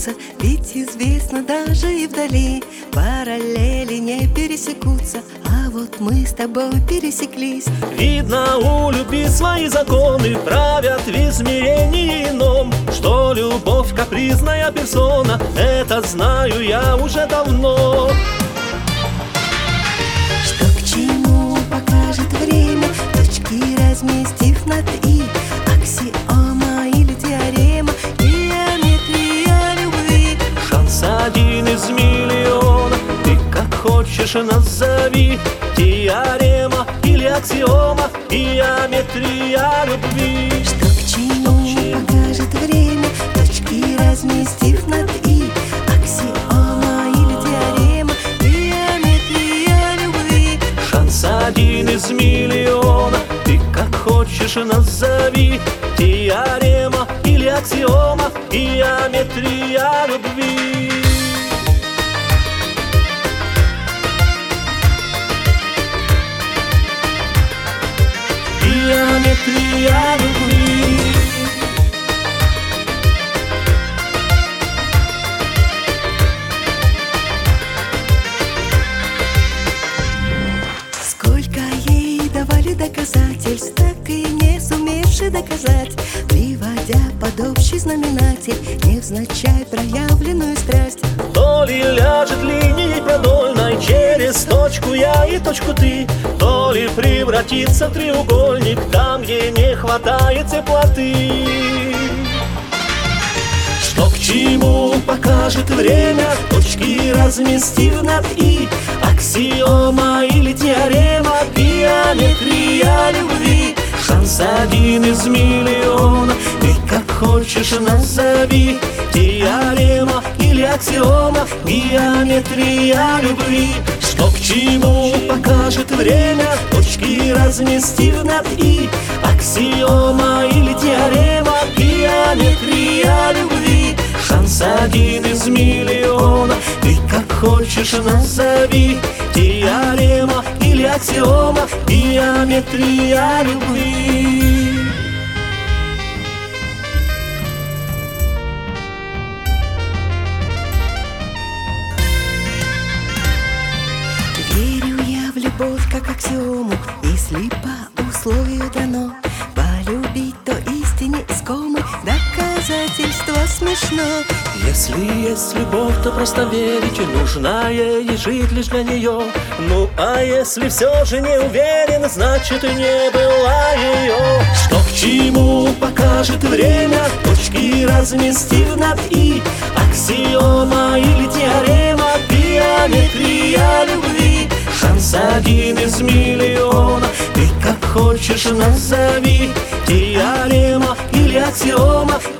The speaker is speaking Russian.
улыбнуться, ведь известно даже и вдали параллели не пересекутся, а вот мы с тобой пересеклись. Видно, у любви свои законы правят в измерении ином, что любовь капризная персона, это знаю я уже давно. Что к чему покажет время, точки разместив над «и», аксиома или теорема, геометрия любви. Шанс один из миллиона, ты как хочешь назови, теорема или аксиома, геометрия любви. Что к чему покажет время, точки разместив над «и», аксиома или теорема, геометрия любви. Шанс один из миллиона, ты как хочешь назови, теорема или аксиома, геометрия любви. Геометрия любви. Сколько ей давали доказательств, так и не сумевши доказать, приводя под общий знаменатель невзначай проявленную страсть. То ли ляжет линией продольной через точку я и точку ты, то ли превратится в треугольник там, где не хватает теплоты. Что к чему покажет время, точки разместив над «и», аксиома или теорема, геометрия любви. Шанс один из миллиона, ты как хочешь назови, теорема или аксиома, геометрия любви. Что к чему покажет время, точки разместив над «и», аксиома или теорема, геометрия любви. Шанс один из миллиона, ты как хочешь назови, теорема или аксиома, геометрия любви. Верю я в любовь как аксиому, если по условию дано полюбить, то истине искомой доказательство смешно. Если есть любовь, то просто верить, нужно ей жить лишь для нее. Ну а если все же не уверен, значит не была ее. Что к чему покажет время, точки разместив над «и», аксиома или теорема, геометрия любви. Шанс один из миллиона, ты как хочешь назови, теорема или аксиома,